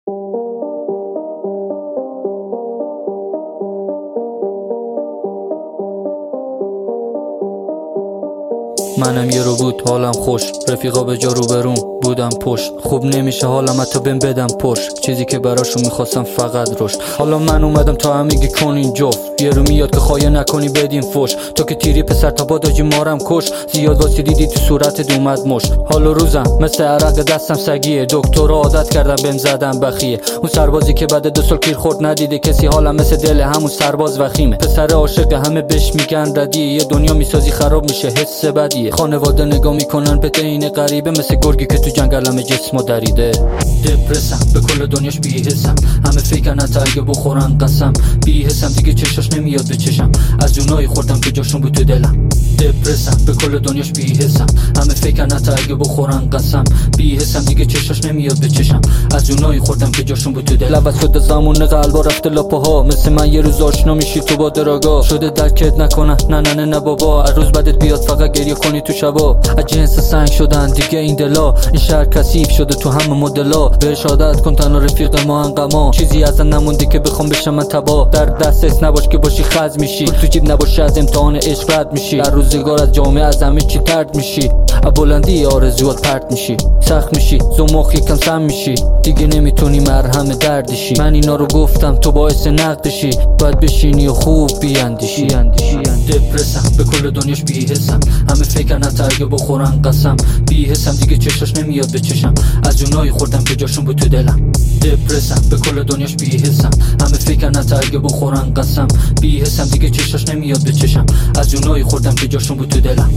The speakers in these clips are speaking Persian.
منم یه رو بود حالم خوش، رفیقا به جا رو برون بودم پشت. خوب نمیشه حالم حتی بهم بدم پشت، چیزی که براشون میخواستم فقط رشد. حالا من اومدم تا همگی کنین جفت، یه رو میاد که خواهی نکنی بدین فش. تو که تیری پسر تا باداجی مارم کش، زیاد واسی دیدی تو صورت اومد مشت. حالا روزم مثل عرق دستم سگیه، دکترا عادت کردم بهم زدم بخیه. اون سربازی که بعد 2 سال کیر خورد ندیده کسی، حالم مثل دل همون سرباز وخیمه. پسر عاشق همه بهش میگن ردیه، یه دنیا میسازی خراب میشه حس بدیه. خانواده نگاه میکنن به دین غریبه، مثل گرگی که تو جنگل همه جسمو دریده. دپرسم به کل دنیاش بی‌حسم، همه فیکن حتی اگه بخورن قسم. بی‌حسم دیگه چشاش نمیاد به چشم، از اونایی خوردم که جاشون بود تو دلم. دپرسم به کل دنیاش بی‌حسم، همه فیکن حتی اگه بخورن قسم. بی‌حسم دیگه چشاش نمیاد به چشم، از اونایی خوردم که جاشون بود تو دلم. لبت شده زمان قلبا رفته لاپاها، مثل من یه روز آشنا میشی تو با دراگاه. شده درکت نکنن نه بابا، هر روز بعدت بیاد فقط گریه کنی تو شبا. از جنس سنگ شدن دیگه این دلا، این شهر کثیف شده تو همه مدلا. بهش عادت کن تنها رفیق ما انقما، چیزی ازن نمونده که بخوام بشم من تبا. در دستت نباش که باشی خز میشی، پول تو جیب نباشه از امتحان عشق رد میشی. در روزگار از جامعه از همه چی طرد میشی، از بلندی آرزوات پرت میشی. سخت میشی زمخ یکم سم میشی، دیگه نمیتونی مرهم دردشی. من اینا رو گفتم تو باعث نقدشی، باید بشینی و خوب بیاندیشی. دپرسم به کل دنیاش بی‌حسم، همه فکرن حتی اگه بخورن قسم. بی‌حسم دیگه چشاش نمیاد به چشم، از اونایی خوردم که جاشون بود تو دلم. دپرسم به کل دنیاش بی‌حسم، همه فکرن حتی اگه بخورن قسم. بی‌حسم دیگه چشاش نمیاد به چشم، از اونایی خوردم که جاشون بود تو دلم.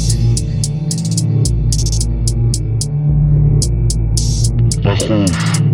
مخوف